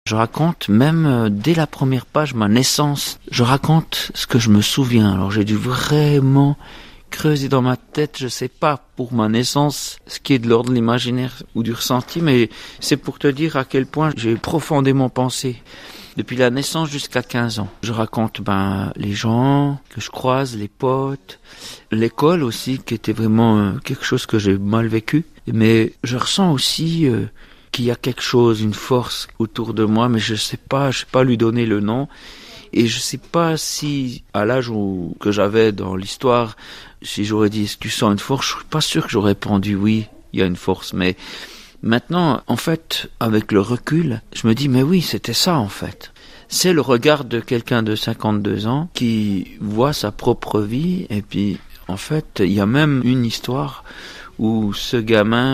Je raconte même dès la première page ma naissance. Je raconte ce que je me souviens. Alors j'ai dû vraiment creuser dans ma tête, je sais pas pour ma naissance ce qui est de l'ordre de l'imaginaire ou du ressenti, mais c'est pour te dire à quel point j'ai profondément pensé. Depuis la naissance jusqu'à 15 ans. Je raconte les gens que je croise, les potes, l'école aussi qui était vraiment quelque chose que j'ai mal vécu. Mais je ressens aussi qu'il y a quelque chose, une force autour de moi, mais je sais pas lui donner le nom. Et je sais pas si, à l'âge que j'avais dans l'histoire, si j'aurais dit, est-ce que tu sens une force? Je suis pas sûr que j'aurais répondu oui, il y a une force. Mais maintenant, en fait, avec le recul, je me dis, mais oui, c'était ça, en fait. C'est le regard de quelqu'un de 52 ans qui voit sa propre vie. Et puis, en fait, il y a même une histoire où ce gamin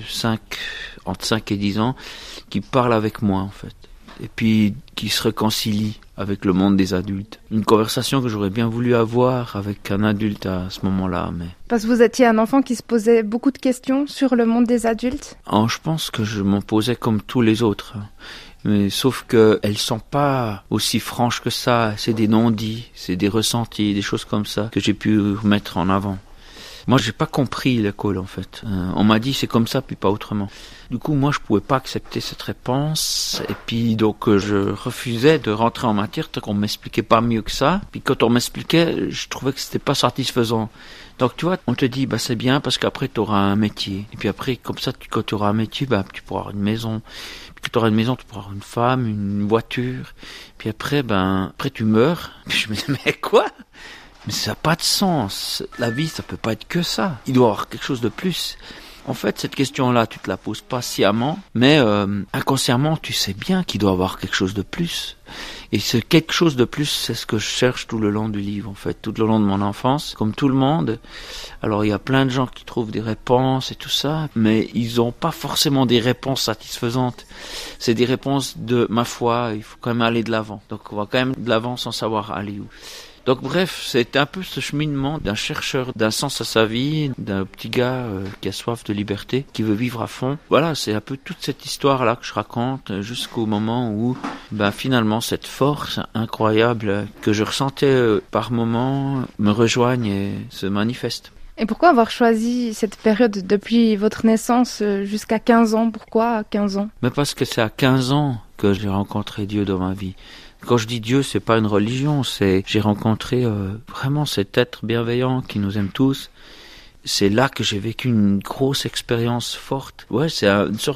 entre 5 et 10 ans, qui parle avec moi, en fait. Et puis, qui se réconcilie avec le monde des adultes. Une conversation que j'aurais bien voulu avoir avec un adulte à ce moment-là, mais... Parce que vous étiez un enfant qui se posait beaucoup de questions sur le monde des adultes? Je pense que je m'en posais comme tous les autres. Mais sauf que elles sont pas aussi franches que ça. C'est des non-dits, c'est des ressentis, des choses comme ça que j'ai pu remettre en avant. Moi, j'ai pas compris l'école, en fait. On m'a dit c'est comme ça, puis pas autrement. Du coup, moi, je pouvais pas accepter cette réponse. Et puis, donc, je refusais de rentrer en matière tant qu'on m'expliquait pas mieux que ça. Puis quand on m'expliquait, je trouvais que c'était pas satisfaisant. Donc, tu vois, on te dit, c'est bien parce qu'après, tu auras un métier. Et puis après, comme ça, quand tu auras un métier, tu pourras avoir une maison. Puis quand tu auras une maison, tu pourras avoir une femme, une voiture. Puis après, après, tu meurs. Puis je me dis, mais quoi? Mais ça n'a pas de sens. La vie, ça peut pas être que ça. Il doit y avoir quelque chose de plus. En fait, cette question-là, tu te la poses pas sciemment, mais inconsciemment, tu sais bien qu'il doit y avoir quelque chose de plus. Et ce quelque chose de plus, c'est ce que je cherche tout le long du livre, en fait, tout le long de mon enfance, comme tout le monde. Alors, il y a plein de gens qui trouvent des réponses et tout ça, mais ils ont pas forcément des réponses satisfaisantes. C'est des réponses de ma foi, il faut quand même aller de l'avant. Donc, on va quand même de l'avant sans savoir aller où. Donc bref, c'est un peu ce cheminement d'un chercheur d'un sens à sa vie, d'un petit gars qui a soif de liberté, qui veut vivre à fond. Voilà, c'est un peu toute cette histoire-là que je raconte jusqu'au moment où finalement cette force incroyable que je ressentais par moments me rejoigne et se manifeste. Et pourquoi avoir choisi cette période depuis votre naissance jusqu'à 15 ans? Pourquoi à 15 ans? Mais parce que c'est à 15 ans que j'ai rencontré Dieu dans ma vie. Quand je dis Dieu, c'est pas une religion, j'ai rencontré vraiment cet être bienveillant qui nous aime tous. C'est là que j'ai vécu une grosse expérience forte. Ouais, c'est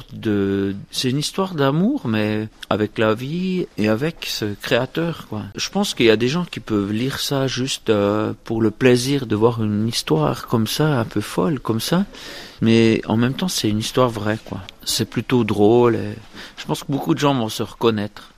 une histoire d'amour, mais avec la vie et avec ce créateur, quoi. Je pense qu'il y a des gens qui peuvent lire ça juste pour le plaisir de voir une histoire comme ça, un peu folle comme ça. Mais en même temps, c'est une histoire vraie, quoi. C'est plutôt drôle et je pense que beaucoup de gens vont se reconnaître.